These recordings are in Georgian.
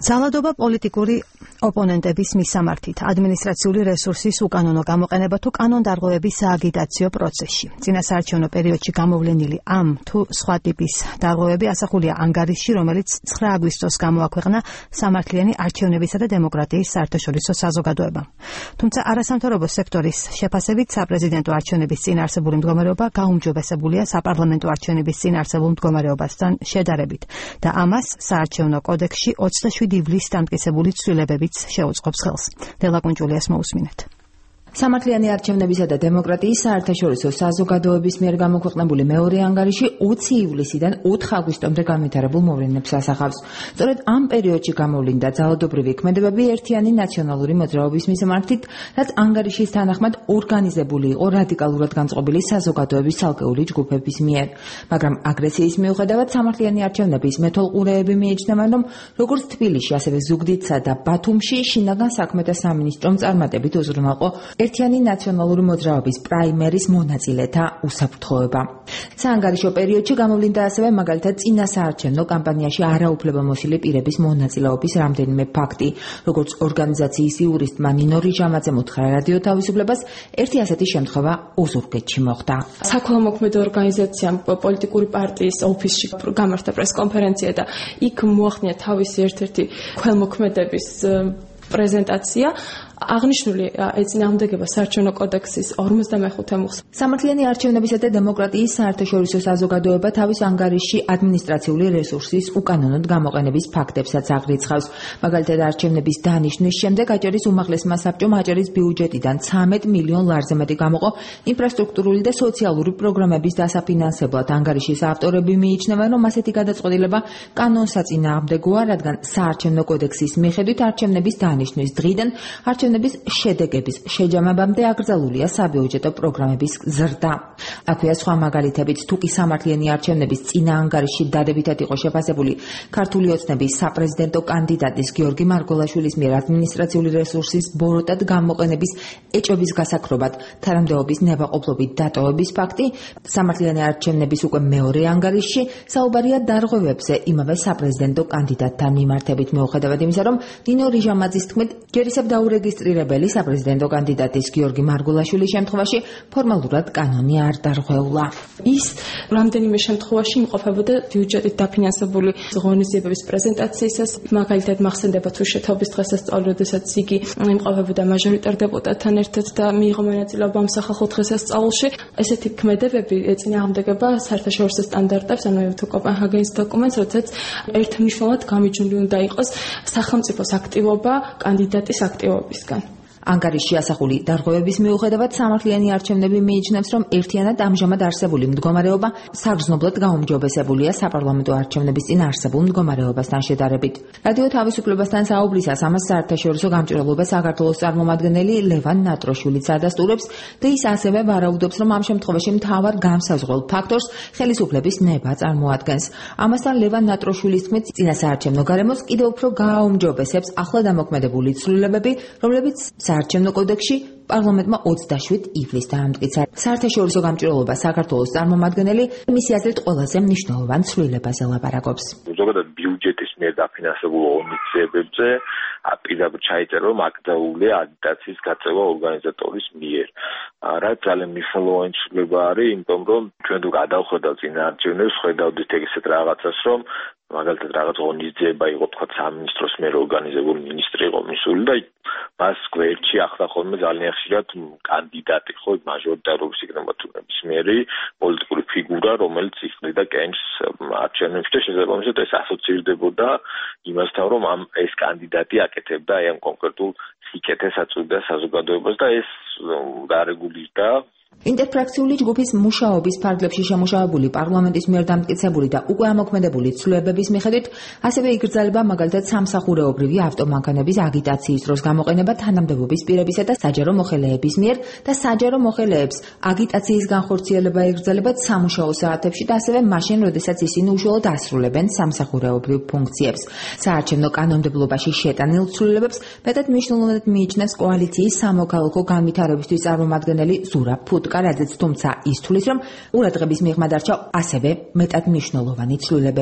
ძალადობა პოლიტიკური ოპონენტების მისამართით, ადმინისტრაციული რესურსის უკანონო გამოყენება თუ კანონდარღვევების სააგიტაციო პროცესში. წინასაარჩევნო პერიოდში გამოვლენილი ამ თუ სხვა ტიპის დარღვევები ასახულია ანგარიშში, რომელიც 9 აგვისტოს გამოაქვეყნა სამართლიანი არჩევნებისა და დემოკრატიის საერთაშორისო საზოგადოებამ. თუმცა არასამთავრობო სექტორის შეფასებით საპრეზიდენტო არჩევნების წინ არსებული მდგომარეობა გაუმჯობესებულია საპარლამენტო არჩევნების წინ არსებულ მდგომარეობასთან შედარებით და ამას საარჩევნო კოდექსში 27 ივლისს დამტკიცებული ცვლილებებიც შეუწყობს ხელს. დელაკუნჯულიას მოусმინეთ. სამართლიანი არჩევნებისა და დემოკრატიის საერთაშორისო საზოგადოების მიერ გამოქვეყნებული მეორე ანგარიში 20 ივლისიდან 4 აგვისტომდე განვითარებულ მოვლენებს ასახავს. სწორედ ამ პერიოდში გამოვლინდა ძალადობრივი ქმედებები ერთიანი ნაციონალური მოძრაობის მისამართით, რაც ანგარიშის თანახმად ორგანიზებული იყო რადიკალურად განწყობილი საზოგადოების ცალკეული ჯგუფების მიერ. მაგრამ აგრესიის მიუხედავად სამართლიანი არჩევნების მეთვალყურეები მიიჩნევენ, რომ როგორც თბილისში, ასევე ზუგდიდსა და ბათუმში შინაგან საქმეთა სამინისტრომ წარმატებით უზრუნველყო ერთიანი ნაციონალური მოძრაობის პრაიმერის მონაწილეთა უსაფრთხოება. საანგარიშო პერიოდში გამოვლინდა ასევე მაგალითად წინასაარჩევნო კამპანიაში არაუფლებამოსილი პირების მონაწილეობის რამდენიმე ფაქტი, როგორც ორგანიზაციის იურისტმა ნინო რიჟამაძემ უთხრა რადიო თავისუფლებას, ერთი ასეთი შემთხვევა ოზურგეთში მოხდა. საქველმოქმედო ორგანიზაციამ პოლიტიკური პარტიის ოფისში გამართა პრესკონფერენცია და იქ მოახდინა თავისი ერთ-ერთი ქველმოქმედების პრეზენტაცია. აღნიშნული ეწინააღმდეგება საარჩევნო კოდექსის 55 მუხლს. სამართლიანი არჩევნებისა და დემოკრატიის საერთაშორისო საზოგადოება თავის ანგარიშში ადმინისტრაციული რესურსის უკანონოდ გამოყენების ფაქტებსაც აღრიცხავს. მაგალითად, არჩევნების დანიშნვის შემდეგ აჭარის უმაღლესმა საბჭომ აჭარის ბიუჯეტიდან 13 მილიონ ლარზე მეტი გამოყო ინფრასტრუქტურული და სოციალური პროგრამების დასაფინანსებლად. ანგარიშის ავტორები მიიჩნევენ, რომ ასეთი გადაწყვეტილება კანონსაწინააღმდეგოა, რადგან საარჩევნო კოდექსის მიხედვით არჩევნების დანიშნვის დღიდან არჩევნების შედეგების შეჯამებამდე აკრძალულია საბიუჯეტო პროგრამების ზრდა. აქვეა სხვა მაგალითებიც, თუ კი სამართლიანი არჩევნების წინა ანგარიში დადებითად იყო შეფასებული ქართული ოცნების საპრეზიდენტო კანდიდატის გიორგი მარგველაშვილის მიერ ადმინისტრაციული რესურსის ბოროტად გამოყენების ეჭვების გასაქრობად თანამდებობის ნებაყოფლობით დატოვების ფაქტი, სამართლიანი არჩევნების უკვე მეორე ანგარიშში საუბარია დარღვევებზე იმავე საპრეზიდენტო კანდიდატთან მიმართებით, მიუხედავად იმისა, რომ ნინო რიჟამაძის თქმით, ჯერ ისევ დაურეგისტრირებელი საპრეზიდენტო კანდიდატის გიორგი მარგველაშვილის შემთხვევაში ფორმალურად კანონი არ დარღვეულა. ის რამდენიმე შემთხვევაში იმყოფებოდა ბიუჯეტით დაფინანსებული ღონისძიებების პრეზენტაციისას, მაგალითად მახსენდება თუ შეთაობის დღესასწაული, როდესაც იგი იმყოფებოდა მაჟორიტარ დეპუტატთან ერთად და მიიღო მონაწილეობა ამ სახალხო დღესასწაულში. ესეთი ქმედებები ეწინააღმდეგება საერთაშორისო სტანდარტებს, ანუ თუ კოპენჰაგენის დოკუმენტს, როდესაც ერთმნიშვნელად გამიჯნული უნდა იყოს სახელმწიფოს აქტივობა კანდიდატის აქტივობისგან. ანგარიშში ასახული დარღვევების მიუხედავად სამართლიანი არჩევნები მიიჩნევს, რომ ერთიანად ამჟამად არსებული მდგომარეობა საგრძნობლად გაუმჯობესებულია საპარლამენტო არჩევნების წინ არსებულ მდგომარეობასთან შედარებით. რადიო თავისუფლებასთან საუბრისას ამას საერთაშორისო გამჭირვალობას საქართველოს წარმომადგენელი ლევან ნატროშვილიც ადასტურებს და ის ასევე ვარაუდობს, რომ ამ შემთხვევაში მთავარ გამსაზღვრელ ფაქტორს ხელისუფლების ნება წარმოადგენს. ამასთან ლევან ნატროშვილის თქმით, წინასაარჩევნო გარემოს კიდევ უფრო გააუმჯობესებს ახლა დამოქმედებული ცვლილებები, რომლებიც საარჩევნო კოდექსში პარლამენტმა 27 ივლისს დაამტკიცა. საერთაშორისო გამჭირვალობა საქართველოს წარმომადგენელი მისი აზრით ყველაზე მნიშვნელოვან ცვლილებაზე ლაპარაკობს. ზოგადად ბიუჯეტის მიერ დაფინანსებულ ღონისძიებებზე პირდაპირ ჩაიწერა, რომ აკრძალულია აგიტაციის გაწევა ორგანიზატორის მიერ. რა ძალიან მნიშვნელოვანი ცვლილება არის, იმიტომ რომ ჩვენ თუ გადავხედავთ წინა არჩევნებს, ხედავდით ეგეთ რაღაცას, რომ მაგალითად რაღაც ღონისძიება იყო თქვა სამინისტროს მიერ ორგანიზებული, მინისტრი იყო მისული და მას გვერდში ახლა ხოლმე ძალიან ხშირად კანდიდატი ხო მაჟორიტარობის იქნება თუ ნებისმიერი პოლიტიკური ფიგურა, რომელიც იხდიდა კენჭს არჩევნებში და შესაბამისად ეს ასოცირდებოდა იმასთან, რომ ეს კანდიდატი აკეთებდა ამ კონკრეტულ სიკეთეს აწვდიდა საზოგადოებას და ეს გარეგულირდა. ინტერფრაქციული ჯგუფის მუშაობის ფარგლებში შემუშავებული პარლამენტის მიერ დამტკიცებული და უკვე ამოქმედებული ცვლილებების მიხედვით ასევე იგრძელება მაგალითად სამსახურეობრივი ავტომანქანების აგიტაციის დროს გამოყენება თანამდებობის პირებისა და საჯარო მოხელეების მიერ და საჯარო მოხელეებს აგიტაციის განხორციელება იგრძელება სამუშაო საათებში და ასევე მაშინ, როდესაც ისინი უშუალოდ ასრულებენ სამსახურეობრივ ფუნქციებს. საარჩევნო კანონმდებლობაში შეტანილ ცვლილებებს მეტად მნიშვნელოვნად მიიჩნევს კოალიციის სამოქალაქო განვითარებისთვის წარმომადგენელი ზურაბ ფუტკარაძეც, თუმცა ის თვლის, რომ ყურადღების მიღმა დარჩა ასევე მეტად მნიშვნელოვანი ცვლილებები.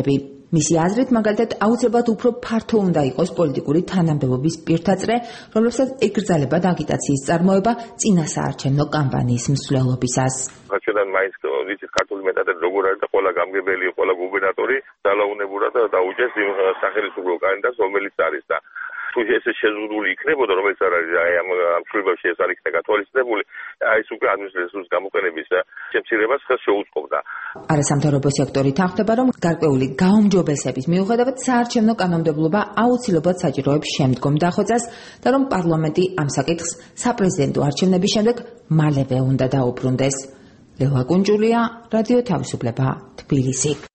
მისი აზრით, მაგალითად, აუცილებლად უფრო ფართო უნდა იყოს პოლიტიკური თანამდებობის პირთაწრე, რომლებსაც ეკრძალებათ აგიტაციის წარმოება წინასაარჩევნო კამპანიის მსვლელობისას. ჩვენთან მაინც ვიცით ქართული მეტადად როგორ არის და ყველა გამგებელი, ყველა გუბერნატორი ძალაუნებურად დაუჭერს იმ სახელმწიფო კანდიდატს, რომელიც არის და თუ ესე შეზღუდული იქნებოდა, რომელიც არ არის აი ამ მშვიდობში ეს არ იქნება გათვალისწინებული, აი ეს უკვე ადმინისტრაციის გამოყენების შემცირებას ხელს შეუწყობდა. არასამთავრობო სექტორი თანხმდება, რომ გარკვეული გაუმჯობესების მიუხედავად საარჩევნო კანონმდებლობა აუცილებლად საჭიროებს შემდგომ დახვეწას და რომ პარლამენტი ამ საკითხს საპრეზიდენტო არჩევნების შემდეგ მალევე უნდა დაუბრუნდეს. ლელა კუნჯულია, რადიო თავისუფლება, თბილისი.